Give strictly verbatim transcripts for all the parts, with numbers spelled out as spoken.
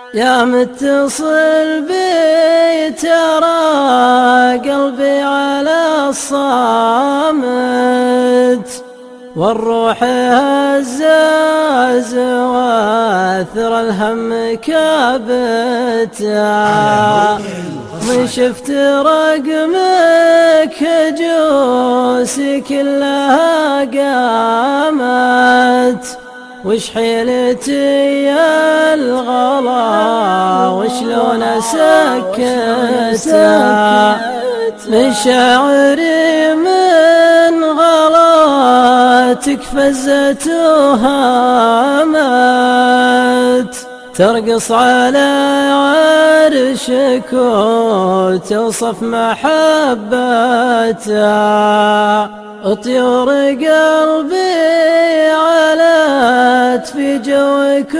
يا متصل بي ترى قلبي على الصامت، والروح هزاز واثر الهم كابتها. من شفت رقمك جوسي كلها قامت، وش حيلتي يا الغلا وشلون اسكتها. من شعري من غلاتك فزت وهامت، ترقص على عرشك وتوصف محبتها. طيور قلبي علت في جوك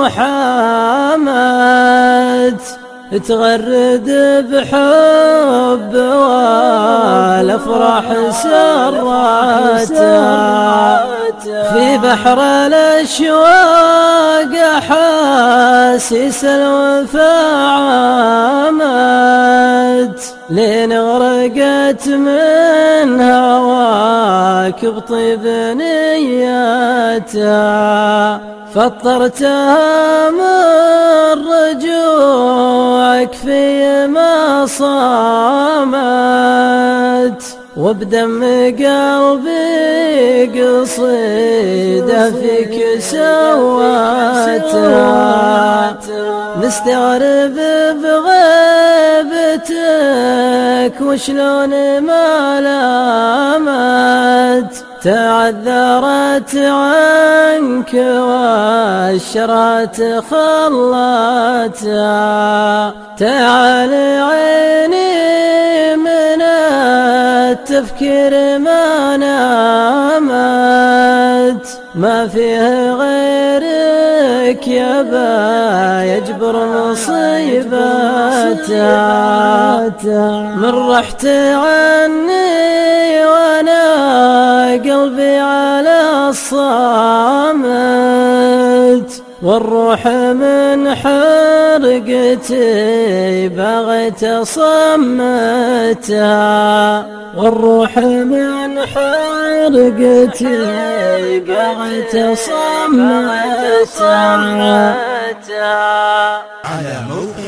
وحامت، تغرد بحب والافراح سرتها. في بحر الاشواق احاسيس الوفا عامت، لين غرقت من هواك بطيب نيتها. فطرتها من رجوعك في ما صامت، وبدم قلبي قصيدة فيك سواتها. مستغرب بغيبتك وشلون ما لامت، تعذرت عنك والشرات خلتها. تعال عيني من التفكير ما نامت، ما فيه غيرك يبا يجبر مصيبتها. من رحت عني وانا قلبي على الصامت، والروح من حرقتي بغيت صمتها. والروح من حرقتي بغيت صمتها. على موقع